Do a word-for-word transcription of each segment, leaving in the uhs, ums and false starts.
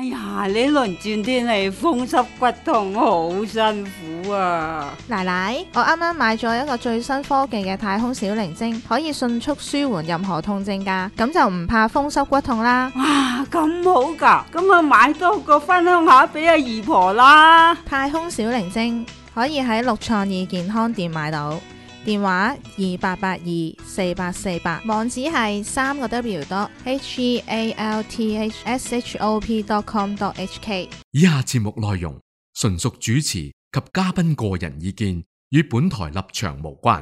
呀，呢輪轉天氣風濕骨痛好辛苦啊！ 奶奶，我啱啱買咗一個最新科技嘅太空小靈精，可以迅速舒緩任何痛症㗎，咁就唔怕風濕骨痛啦。 哇，咁好㗎，咁啊買多個分享下俾阿姨婆啦。 太空小靈精可以喺六創意健康店買到，電話二八八二四八四八，網址係三個 W dot H E A L T H S H O P dot com dot H K。 以下節目內容純屬主持及嘉賓個人意見，與本台立場無關。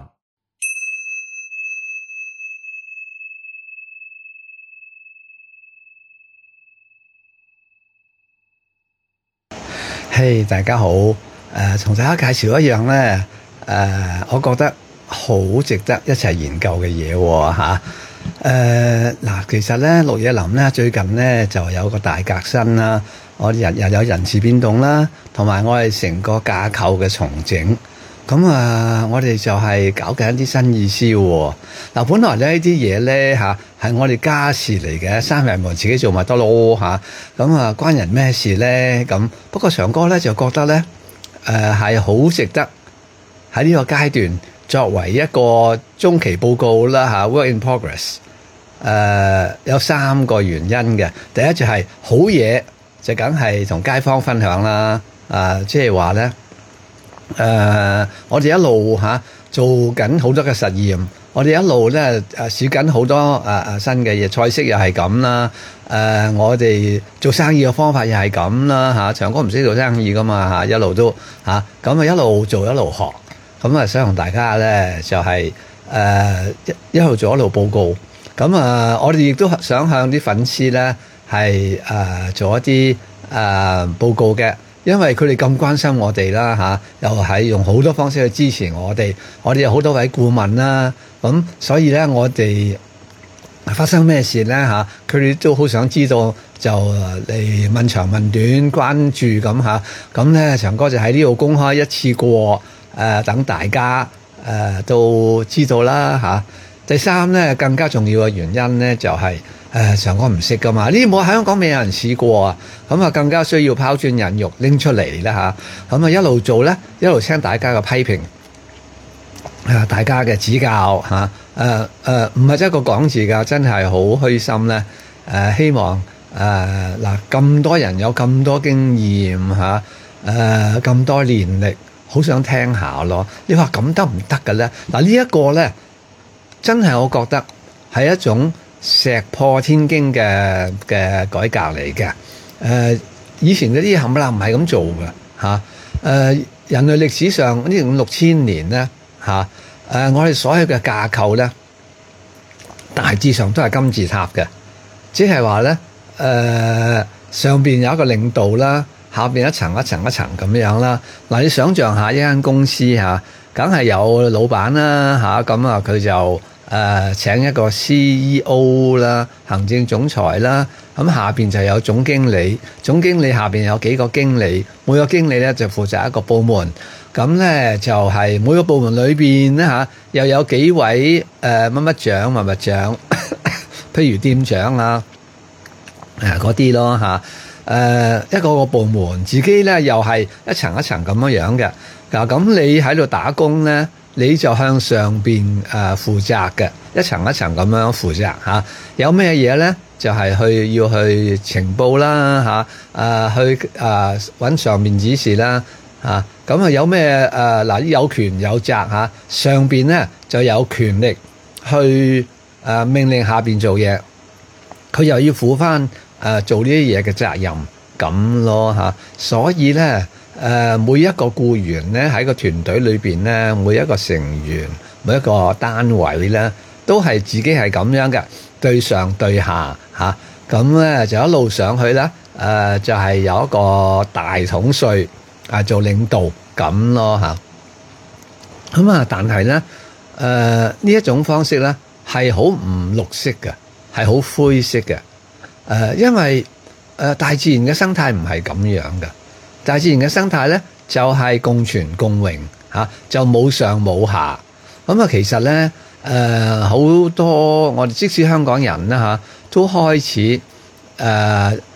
嘿，hey, 大家好。誒、呃，同大家介紹一樣咧，誒、呃，我覺得好值得一齊研究嘅嘢喎嚇。誒嗱，其實咧，綠野林咧最近咧就有個大革新啦，我哋日日有人事變動啦，同埋我哋成個架構嘅重整。咁啊，我哋就係搞緊一啲新意思喎。嗱，本來咧呢啲嘢咧嚇係我哋家事嚟嘅，三人們自己做咪得咯嚇。咁啊，關人咩事咧？咁不過長哥咧就覺得咧，誒係好值得喺呢個階段作為一個中期報告啦嚇 ，work in progress。誒有三個原因嘅，第一就係好嘢就梗係同街坊分享啦。啊，即係話咧。誒、呃，我哋一路嚇、啊、做緊好多嘅實驗，我哋一路咧誒試緊好多誒誒、啊、新嘅嘢，菜式又係咁啦。誒、啊，我哋做生意嘅方法又係咁啦嚇。長哥唔識做生意噶嘛嚇，一路都嚇咁啊一路做一路學，咁啊想同大家咧就係、是、誒、啊、一一路做一路報告。咁啊，我哋亦都想向啲粉絲咧係誒做一啲誒、啊、報告嘅。因為佢哋咁關心我哋啦嚇，又係用好多方式去支持我哋，我哋有好多位顧問啦，咁所以咧我哋發生咩事咧嚇，佢哋都好想知道，就嚟問長問短，關注咁嚇，咁咧長哥就喺呢度公開一次過，誒、呃、等大家誒、呃、都知道啦嚇。第三咧更加重要嘅原因咧就係、是。誒長哥唔識噶嘛，呢啲冇喺香港未有人試過啊，咁啊更加需要拋磚引玉拎出嚟啦嚇，咁啊一路做咧，一路聽大家嘅批評，啊大家嘅指教嚇，誒誒唔係真係個講字㗎，真係好虛心咧，誒、啊、希望誒嗱咁多人有咁多經驗嚇，誒咁多年歷，好想聽下咯。你話咁得唔得嘅咧？嗱、啊這個、呢一個咧，真係我覺得係一種石破天驚嘅嘅改革嚟嘅，誒、呃、以前嗰啲冚唪唥唔係咁做嘅嚇，誒、啊呃、人類歷史上呢五六千年咧嚇，誒、啊呃、我哋所有嘅架構咧，大致上都係金字塔嘅，即係話咧誒上邊有一個領導啦，下邊一層一層一層咁樣啦。嗱、啊、你想象下一間公司嚇，梗、啊、係有老闆啦嚇，咁啊佢就。誒、呃、請一個 C E O 啦，行政總裁啦，咁下邊就有總經理，總經理下邊有幾個經理，每個經理咧就負責一個部門，咁咧就係、是、每個部門裏邊咧嚇又有幾位誒乜乜長乜乜長，譬如店長啊，誒嗰啲咯嚇，誒、呃、一個個部門自己咧又係一層一層咁樣樣嘅，嗱咁你喺度打工咧。你就向上邊誒、呃、負責嘅，一層一層咁樣負責嚇、啊。有咩嘢咧？就係、是、去要去情報啦嚇，誒、啊、去誒揾、啊、上面指示啦嚇。咁啊有咩誒嗱有權有責嚇、啊，上邊咧就有權力去誒、啊、命令下邊做嘢，佢又要負翻誒做呢啲嘢嘅責任咁咯嚇。所以咧。誒、呃、每一個僱員咧喺個團隊裏邊咧，每一個成員、每一個單位咧，都係自己係咁樣嘅，對上對下嚇，咁、啊、咧就一路上去咧，誒、呃、就係、是、有一個大統帥啊做領導咁咯嚇。咁啊，但係咧，誒呢一種方式咧係好唔綠色嘅，係好灰色嘅。誒、呃，因為誒、呃、大自然嘅生態唔係咁樣嘅。大自然嘅生態咧，就係、是、共存共榮嚇、啊，就冇上冇下。咁啊，其實咧，誒好多我哋即使香港人啦嚇、啊，都開始誒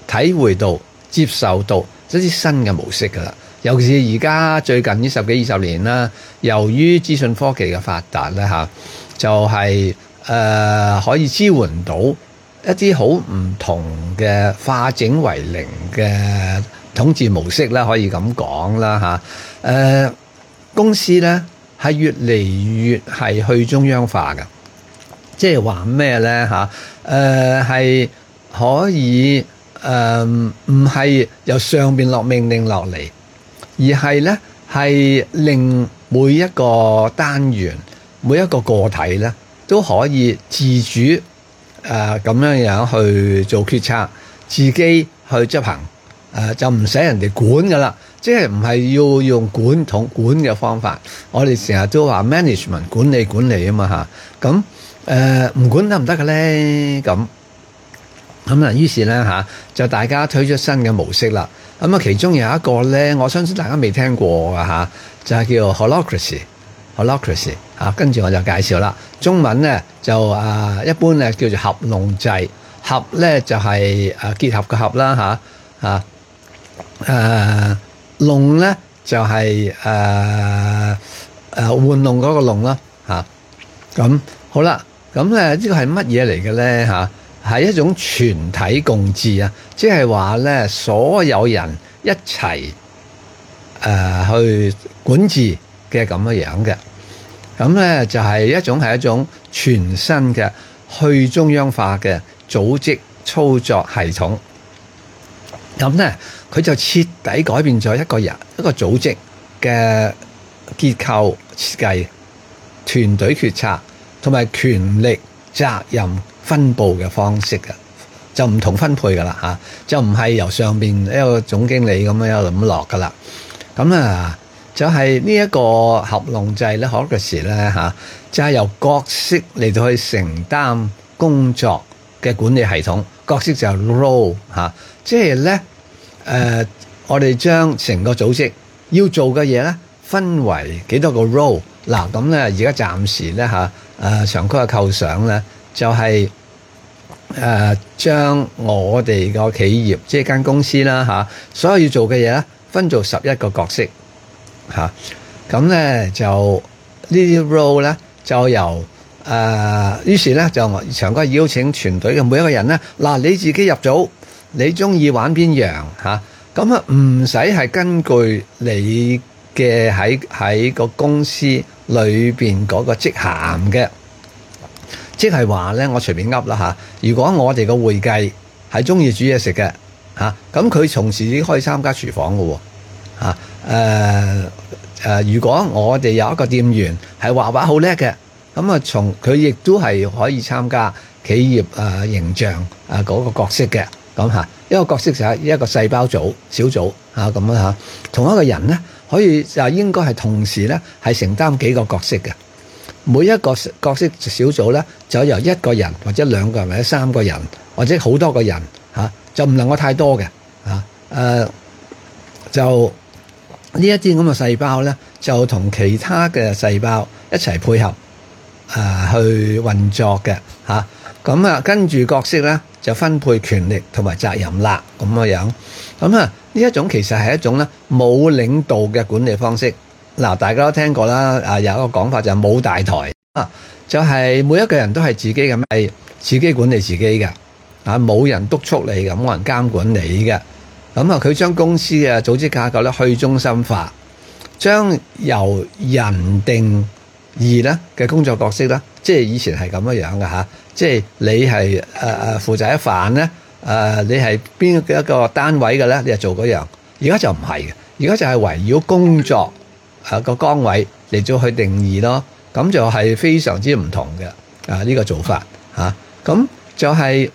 體會到、接受到一啲新嘅模式㗎啦。尤其是而家最近呢十幾二十年啦，由於資訊科技嘅發達咧嚇，就係、是、誒、呃、可以支援到一啲好唔同嘅化整為零嘅統治模式啦，可以咁講啦嚇。誒、呃、公司咧係越嚟越係去中央化嘅，即係話咩咧嚇？誒係、呃、可以誒唔係由上邊落命令落嚟，而係咧係令每一個單元、每一個個體咧都可以自主誒咁樣樣去做決策，自己去執行，誒、呃、就唔使人哋管噶啦，即係唔係要用管統管嘅方法。我哋成日都話 management 管理管理啊嘛嚇，咁誒唔管得唔得嘅咧？咁咁啊，於是咧嚇就大家推出新嘅模式啦。咁啊，其中有一個咧，我相信大家未聽過嘅嚇，就係叫 holacracy，holacracy 嚇。跟住我就介紹啦。中文咧就啊，一般咧叫做合農制，合咧就係誒結合嘅合啦嚇嚇誒，農咧就係誒誒玩弄嗰個弄啦嚇。咁好啦，咁咧呢個係乜嘢嚟嘅咧嚇？係一種全體共治啊，即係話咧，所有人一齊誒、呃、去管治嘅咁樣樣嘅，咁咧就係、是、一種係一種全新嘅去中央化嘅組織操作系統。咁咧佢就徹底改變咗一個人一個組織嘅結構設計、團隊決策同埋權力責任分佈嘅方式嘅，就唔同分配噶啦嚇，就唔係由上邊一個總經理咁樣咁落噶啦。咁啊，就係呢一個合農制咧，嗰時咧嚇，就係由角色嚟到去承擔工作嘅管理系統。角色就係 role 嚇，即係咧誒，我哋將成個組織要做嘅嘢咧，分為幾多個 role。嗱咁咧，而家暫時咧嚇誒長區嘅構想咧。就係、是、誒、呃、將我哋個企業即係間公司啦嚇，所有要做嘅嘢咧分做十一個角色嚇，咁、啊、咧就呢啲 role 咧就由誒、呃，於是咧就長哥邀請團隊嘅每一個人咧，嗱你自己入組，你中意玩邊樣嚇，咁啊唔使係根據你嘅喺喺個公司裏邊嗰個職銜嘅。即係話咧，我隨便噏啦嚇。如果我哋個會計係中意煮嘢食嘅嚇，咁佢從時已經可以參加廚房嘅喎嚇。誒誒，如果我哋有一個店員係畫畫好叻嘅，咁啊從佢亦都係可以參加企業誒形象誒嗰個角色嘅咁嚇。一個角色就係一個細胞組小組嚇咁樣嚇。同一個人咧可以就應該係同時咧係承擔幾個角色嘅。每一個角色小組咧，就由一個人或者兩個人或者三個人或者好多個人嚇、啊，就唔能夠太多嘅嚇。誒、啊呃，就呢一啲咁嘅細胞咧，就同其他嘅細胞一齊配合誒、啊、去運作嘅嚇。咁啊，跟住角色咧就分配權力同埋責任啦，咁嘅樣。咁啊，呢一種其實係一種咧冇領導嘅管理方式。嗱，大家都聽過啦，啊有一個講法就係冇大台啊，就係、是、每一個人都係自己咁係自己管理自己嘅，啊冇人督促你嘅，冇人監管你嘅。咁啊，佢將公司嘅組織架構咧去中心化，將由人定義咧嘅工作角色咧，即係以前係咁樣樣嘅嚇，即係你係誒誒負責一範咧，誒你係邊一個單位嘅咧，你就做嗰樣。而家就唔係嘅，而家就係圍繞工作。啊個崗位嚟做去定義咯，咁就係非常之唔同嘅啊呢、這個做法嚇，咁、啊、就係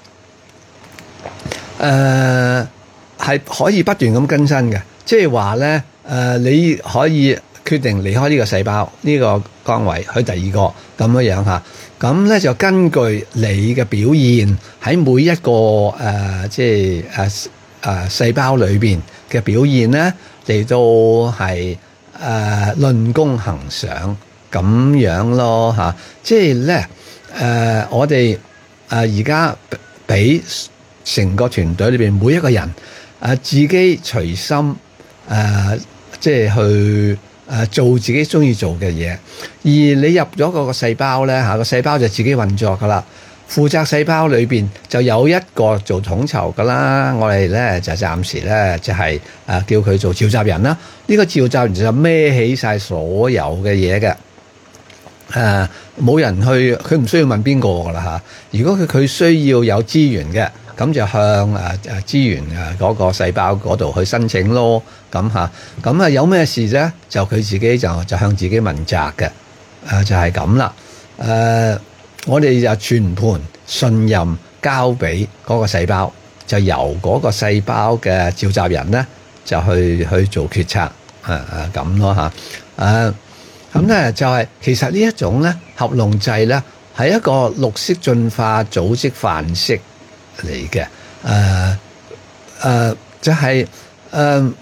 誒係可以不斷咁更新嘅，即係話咧誒你可以決定離開呢個細胞呢、這個崗位去第二個咁樣樣嚇，咁、啊、咧就根據你嘅表現喺每一個誒、呃、即係誒誒細胞裏邊嘅表現咧嚟到係。誒、呃、論功行賞咁樣咯嚇、啊，即係咧誒我哋誒而家俾成個團隊裏邊每一個人啊，自己隨心誒、啊，即係去誒做自己中意做嘅嘢。而你入咗嗰個細胞咧嚇，個細胞就自己運作噶啦。負責細胞裏邊就有一個做統籌噶啦，我哋咧就暫時咧就係誒叫佢做召集人啦。呢個召集人就孭起晒所有嘅嘢嘅。誒冇、呃、人去，佢唔需要問邊個噶啦嚇。如果佢佢需要有資源嘅，咁就向誒誒資源誒嗰個細胞嗰度去申請咯。咁嚇，咁啊有咩事啫？就佢自己就就向自己問責嘅。誒、呃、就係咁啦。誒、呃、我哋就全盤信任交俾嗰個細胞，就由嗰個細胞嘅召集人咧就去去做決策。誒誒咁咯嚇。誒、呃。咁咧就係其實呢一種咧合農制咧係一個綠色進化組織範式嚟嘅。誒誒就係誒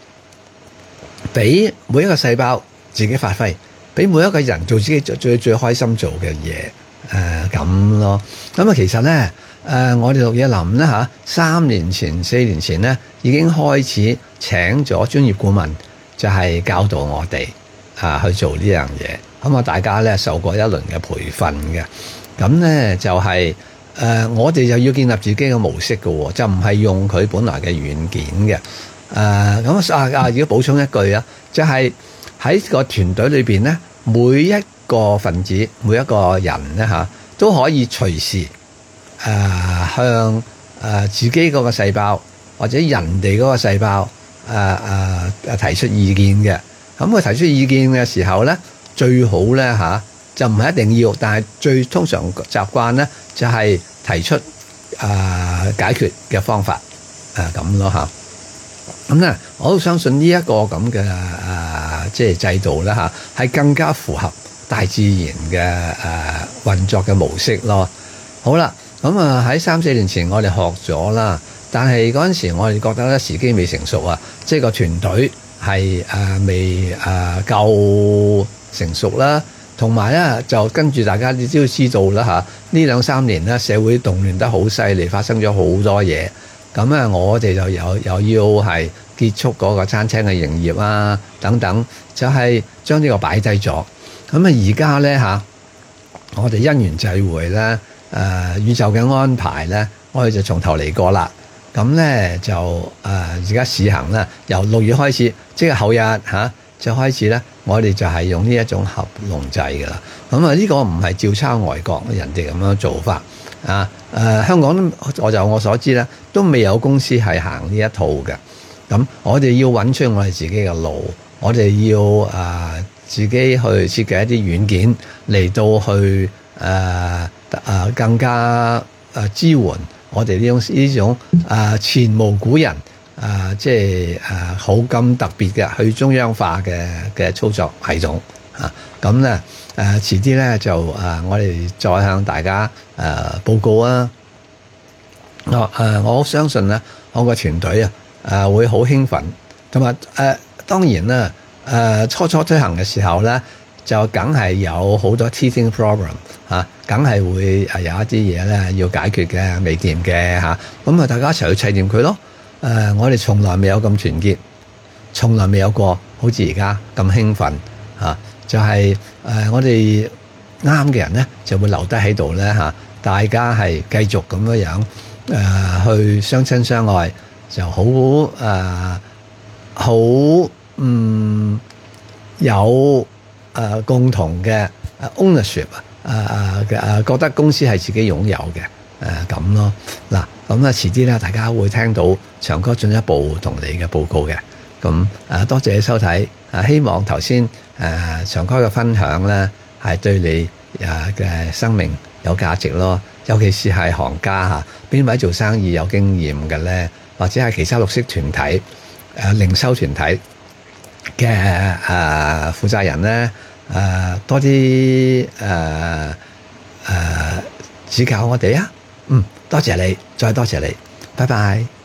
俾每一個細胞自己發揮，俾每一個人做自己最最最開心做嘅嘢。誒咁咯。咁啊其實咧誒我哋綠野林咧嚇三年前四年前咧已經開始請咗專業顧問，就係教導我哋啊，去做呢樣嘢，咁啊大家咧受過一輪嘅培訓嘅，咁咧就係、是、誒、呃、我哋就要建立自己嘅模式嘅，就唔係用佢本來嘅軟件嘅。誒咁啊啊，如果補充一句啊，就係、是、喺個團隊裏邊咧，每一個分子、每一個人咧嚇都可以隨時誒、呃、向誒、呃、自己嗰個細胞或者人哋嗰個細胞誒誒誒提出意見嘅。咁佢提出意見嘅時候咧，最好咧嚇就唔係一定要，但係最通常習慣咧就係提出啊解決嘅方法啊咁咯嚇。咁咧我都相信呢一個咁嘅啊即係制度咧嚇係更加符合大自然嘅誒運作嘅模式咯。好啦，咁啊喺三四年前我哋學咗啦，但係嗰陣時我哋覺得咧時機未成熟啊，即係個團隊。係誒、呃、未誒、呃、夠成熟啦，同埋咧就跟住大家都知道啦嚇，呢兩三年咧社會動亂得好犀利，發生咗好多嘢，咁啊我哋就有又要係結束嗰個餐廳嘅營業啊等等，就係將呢個擺低咗。咁啊而家咧嚇，我哋因緣際會咧誒、呃、宇宙嘅安排咧，我哋就從頭嚟過啦。咁咧就誒而家試行啦，由六月開始，即係後日嚇、啊、就開始咧，我哋就係用呢一種合農制㗎啦。咁啊呢個唔係照抄外國人哋咁樣做法啊。誒、呃、香港我就我所知咧，都未有公司係行呢一套嘅。咁我哋要揾出我哋自己嘅路，我哋要誒、呃、自己去設計一啲軟件嚟到去誒誒、呃呃、更加誒支援。我哋呢種呢種啊前無古人啊，即係啊好咁特別嘅去中央化嘅嘅操作系統啊，咁咧誒遲啲咧就啊我哋再向大家誒報告啊。我誒我相信咧，我個團隊啊誒會好興奮，同埋誒當然啦誒初初推行嘅時候咧，就梗係有好多 teething problem 嚇，梗係會誒有一啲嘢咧要解決嘅，未掂嘅嚇，咁啊大家一齊去砌掂佢咯。誒、呃，我哋從來未有咁團結，從來未有過好似而家咁興奮嚇、啊。就係、是、誒、呃，我哋啱嘅人咧就會留低喺度咧嚇，大家係繼續咁樣樣誒、呃、去相親相愛，就好誒好嗯有。誒、呃、共同嘅 ownership 啊誒誒覺得公司係自己擁有嘅誒咁咯。嗱咁啊遲啲咧大家會聽到長哥進一步同你嘅報告嘅。咁誒多謝你收睇，誒希望頭先誒長哥嘅分享咧係對你誒嘅生命有價值咯，尤其是係行家嚇，邊位做生意有經驗嘅咧，或者係其他綠色團體誒零售團體嘅誒、呃、負責人咧，誒、呃、多啲誒誒指教我哋啊，嗯，多謝你，再多謝你，拜拜。